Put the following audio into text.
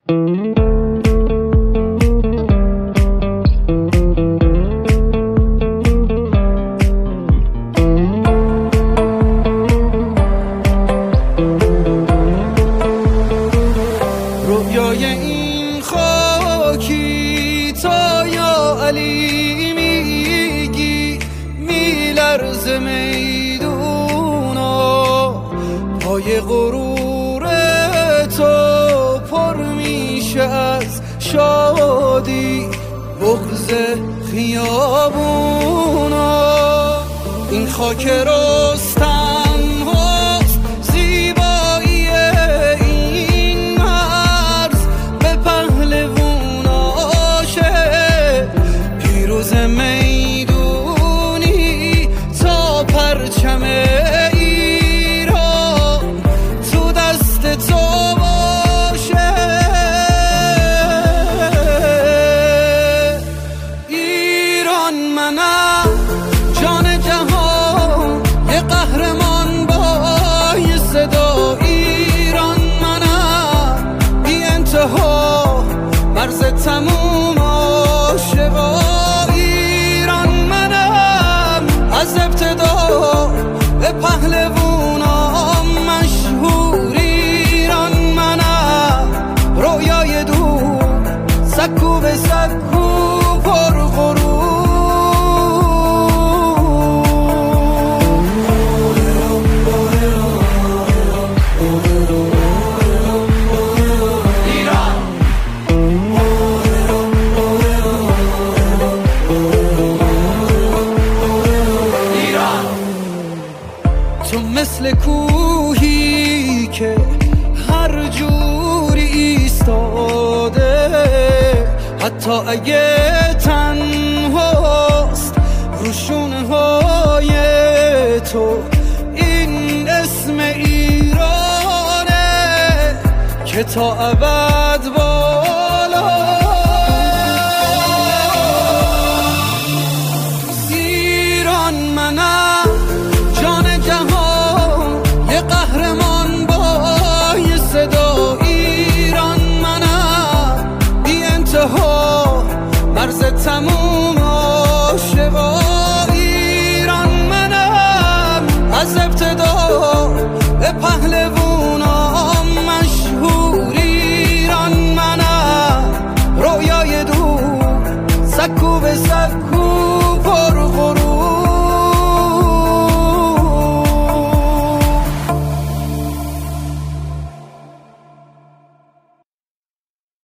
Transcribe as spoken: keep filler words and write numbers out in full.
رویای این خاکی تا یا علی میگی میلرزه میدونا، پای غرور تو پر میشه از شادی بغض خیابونا. این خاک رستم هست زیبایی این مرز به پهلووناشه، پیروز میدونی تا پرچم ایران تو دست تو باشه. ایران منم جان جهان یه قهرمان با یه صدا، ایران منم بی انتها مرز تموم عاشقا، ایران منم از ابتدا به پهلوونام مشهور، ایران منم رویای دور سکو به سکو پر غرور. تو مثل کوهی که هر جوری ایستاده، حتی اگه تنهاست روشونه های تو، این اسم ایرانه که تا ابد با